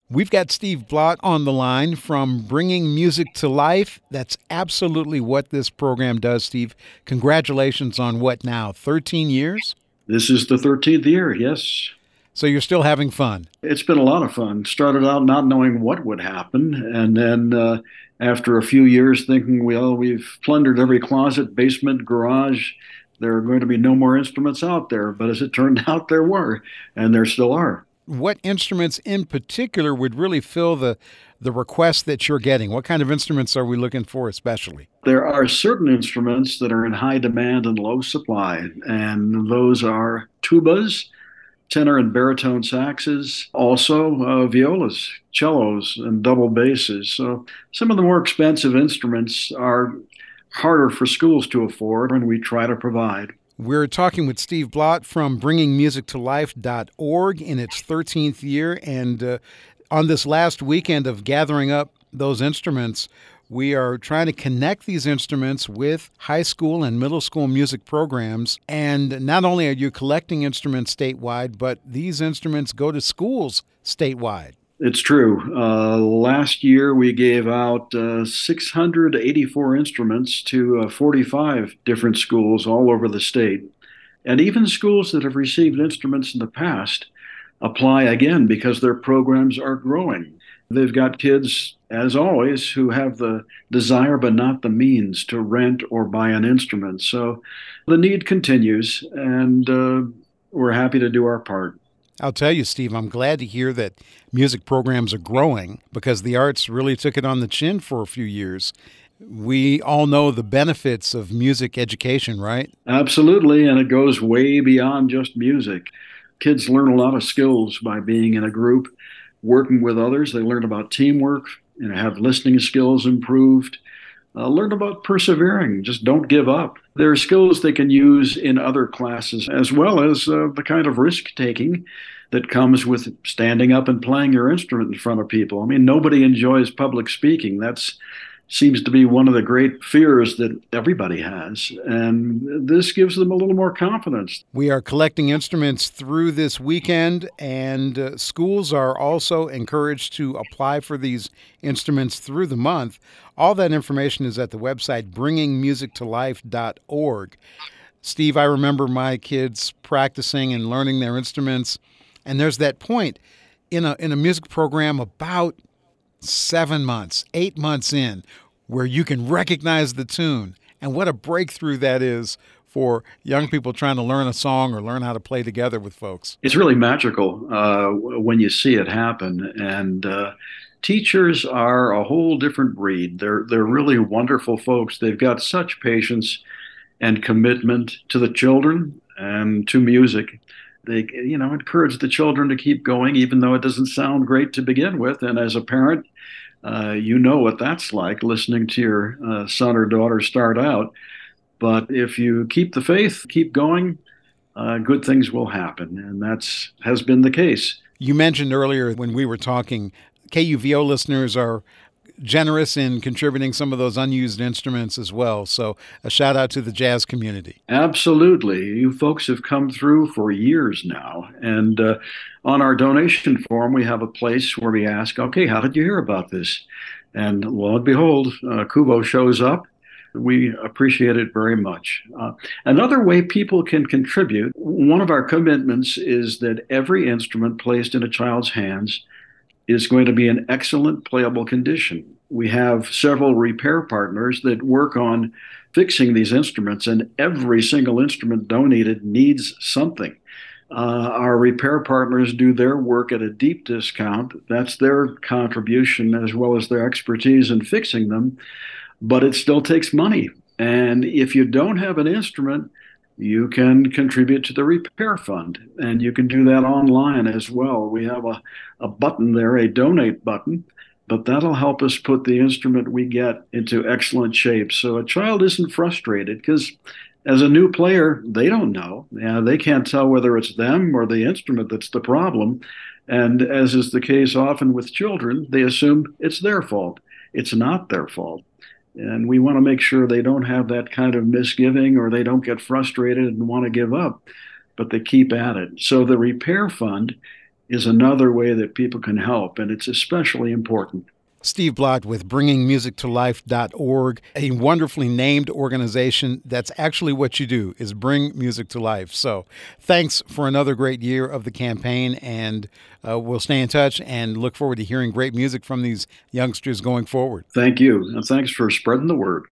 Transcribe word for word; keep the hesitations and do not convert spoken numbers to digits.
We've got Steve Blott on the line from Bringing Music to Life. That's absolutely what this program does, Steve. Congratulations on what now, thirteen years? This is the thirteenth year, yes. So you're still having fun. It's been a lot of fun. Started out not knowing what would happen, and then uh, after a few years thinking, well, we've plundered every closet, basement, garage. There are going to be no more instruments out there. But as it turned out, there were, and there still are. What instruments in particular would really fill the the request that you're getting? What kind of instruments are we looking for especially? There are certain instruments that are in high demand and low supply, and those are tubas, tenor and baritone saxes, also uh, violas, cellos, and double basses. So some of the more expensive instruments are harder for schools to afford, and we try to provide. We're talking with Steve Blott from bringing music to life dot org in its thirteenth year. And uh, on this last weekend of gathering up those instruments, we are trying to connect these instruments with high school and middle school music programs. And not only are you collecting instruments statewide, but these instruments go to schools statewide. It's true. Uh, last year, we gave out uh, six hundred eighty-four instruments to uh, forty-five different schools all over the state. And even schools that have received instruments in the past apply again because their programs are growing. They've got kids, as always, who have the desire but not the means to rent or buy an instrument. So the need continues, and uh, we're happy to do our part. I'll tell you, Steve, I'm glad to hear that music programs are growing because the arts really took it on the chin for a few years. We all know the benefits of music education, right? Absolutely, and it goes way beyond just music. Kids learn a lot of skills by being in a group, working with others. They learn about teamwork, you know, have listening skills improved, uh, learn about persevering, just don't give up. There are skills they can use in other classes, as well as uh, the kind of risk taking that comes with standing up and playing your instrument in front of people. I mean, nobody enjoys public speaking. That's seems to be one of the great fears that everybody has. And this gives them a little more confidence. We are collecting instruments through this weekend, and uh, schools are also encouraged to apply for these instruments through the month. All that information is at the website bringing music to life dot org. Steve, I remember my kids practicing and learning their instruments, and there's that point in a in a music program about seven months, eight months in, where you can recognize the tune. And what a breakthrough that is for young people trying to learn a song or learn how to play together with folks. It's really magical uh, when you see it happen. And uh, teachers are a whole different breed. They're they're really wonderful folks. They've got such patience and commitment to the children and to music. They, you know, encourage the children to keep going, even though it doesn't sound great to begin with. And as a parent, uh, you know what that's like, listening to your uh, son or daughter start out. But if you keep the faith, keep going, uh, good things will happen. And that's has been the case. You mentioned earlier when we were talking, K U V O listeners are generous in contributing some of those unused instruments as well. So a shout out to the jazz community. Absolutely. You folks have come through for years now. And uh, on our donation form, we have a place where we ask, okay, how did you hear about this? And lo and behold, uh, Kuvo shows up. We appreciate it very much. Uh, another way people can contribute, one of our commitments is that every instrument placed in a child's hands is going to be in excellent playable condition. We have several repair partners that work on fixing these instruments, and every single instrument donated needs something. Uh, our repair partners do their work at a deep discount. That's their contribution as well as their expertise in fixing them, but it still takes money. And if you don't have an instrument, you can contribute to the repair fund, and you can do that online as well. We have a, a button there, a donate button, but that'll help us put the instrument we get into excellent shape. So a child isn't frustrated because as a new player, they don't know. Yeah, they can't tell whether it's them or the instrument that's the problem. And as is the case often with children, they assume it's their fault. It's not their fault. And we want to make sure they don't have that kind of misgiving or they don't get frustrated and want to give up, but they keep at it. So the repair fund is another way that people can help, and it's especially important. Steve Blott with bringing music to life dot org, a wonderfully named organization. That's actually what you do, is bring music to life. So thanks for another great year of the campaign, and uh, we'll stay in touch and look forward to hearing great music from these youngsters going forward. Thank you, and thanks for spreading the word.